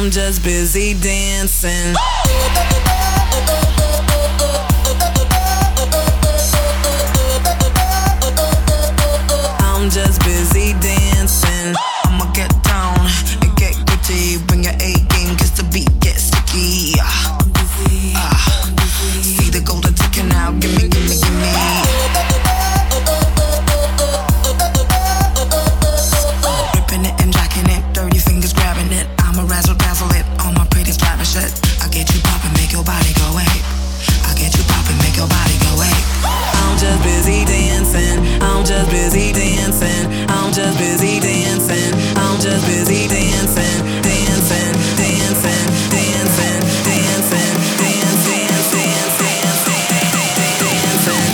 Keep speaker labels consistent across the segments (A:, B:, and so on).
A: I'm just busy dancing. I'm just busy dancing. I'ma get down and get gritty. Bring your A game, cause the beat gets sticky. See the golden ticket now, gimme, gimme, gimme. Ripping it and jacking it, dirty fingers grabbing it. I'ma razzle dazzle it, all my pretty slapping shit. I get you poppin', make your body go ape. I get you poppin', make your body go ape. I'm just busy dancing. I'm just busy dancing. I'm just busy dancing. I'm just busy dancing, dancing, dancing, dancing, dancing, dance, dance, dance, dance, dancing.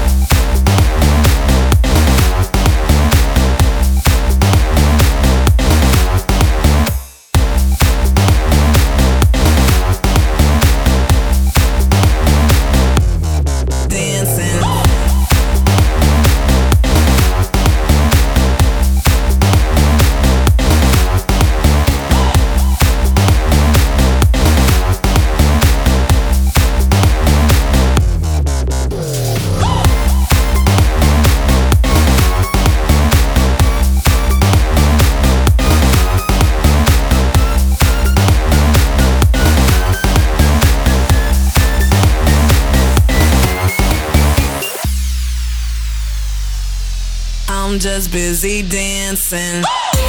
A: I'm just busy dancing.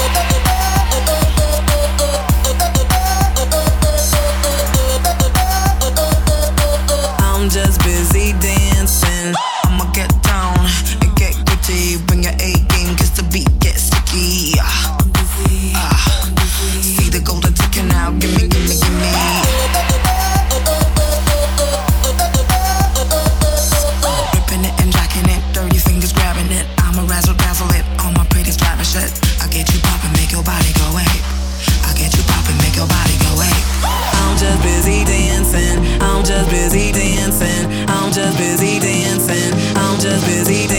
A: I'm just busy dancing. I'ma get down and get gritty. Bring your A game, cause the beat gets sticky. See the golden ticket now, gimme, gimme, gimme. Ripping it and jacking it, dirty fingers grabbing it. I'ma razzle dazzle it, all my pretty slapping shit. I get you poppin', make your body go ape. I get you poppin', make your body go ape. I'm just busy dancing. I'm just busy dancing. I'm just busy dancing. I'm just busy dancing.